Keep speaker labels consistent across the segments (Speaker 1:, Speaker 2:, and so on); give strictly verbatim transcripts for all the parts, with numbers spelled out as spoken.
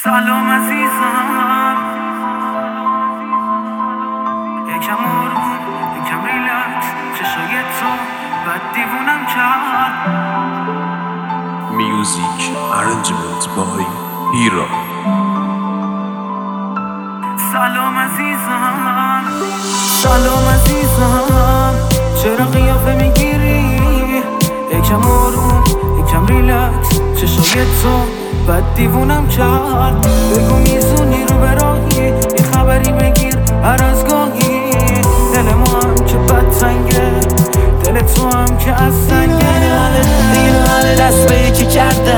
Speaker 1: سلام عزیزم، یکم آروم یکم ریلکس، چشای تو بد دیوونم کرد.
Speaker 2: Music arrangement by Hero.
Speaker 1: سلام عزیزم، سلام عزیزم، چرا قیافه میگیری؟ یکم آروم یکم ریلکس، چشای تو بد دیوونم کرد. بگو میزونی رو براهی، یه خبری بگیر هر از گاهی. دل ما هم که بد تنگه، دل تو هم که از سنگه.
Speaker 3: این همه دست به یکی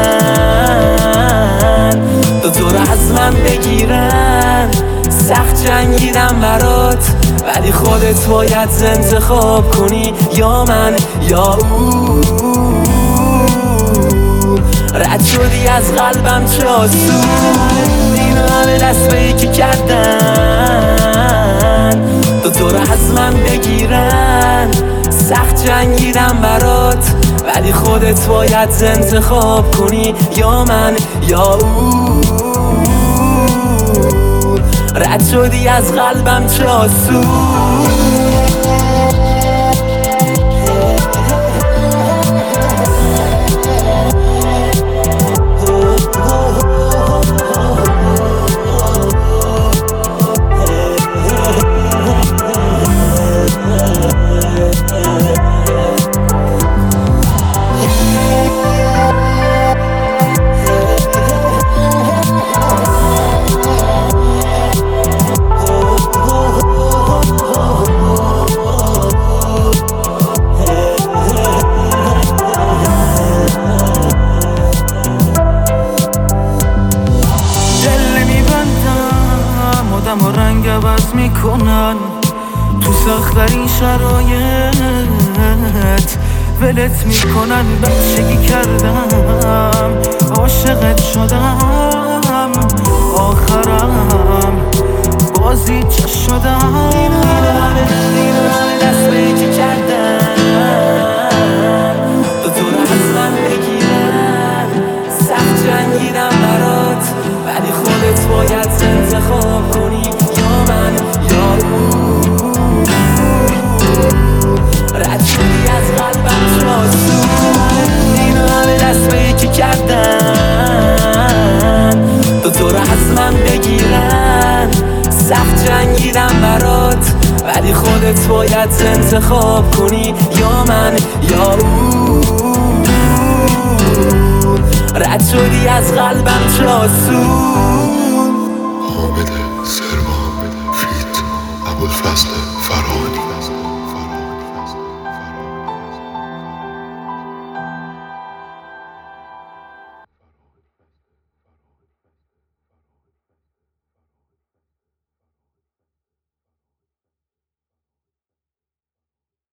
Speaker 3: کردن، دو تو رو از من بگیرن. سخت جنگیدم برات، ولی خودت باید انتخاب کنی، یا من یا او. رد شدی از قلبم چه آسون، این همه دست به یکی کردن، دو تو رو از من بگیرن. سخت جنگیدم برات، ولی خودت باید انتخاب کنی، یا من یا او. رد شدی از قلبم چه آسون.
Speaker 1: آدم و رنگ عوض میکنن تو سخت‌ترین شرایط، ولت میکنن. بچگی کردم عاشقت شدم، آخرم بازی چه شدم.
Speaker 3: این همه دست به یکی کردن، دو تو رو از من بگیرن. سخت جنگیدم برات، ولی خودت باید انتخاب کنی، یا من یا او. رد شدی از قلبم چه آسون، این همه دست به یکی کردن، دو تو رو از من بگیرن. سخت جنگیدم برات، ولی خودت باید انتخاب کنی، یا من یا او. رد شدی از قلبم چه آسون.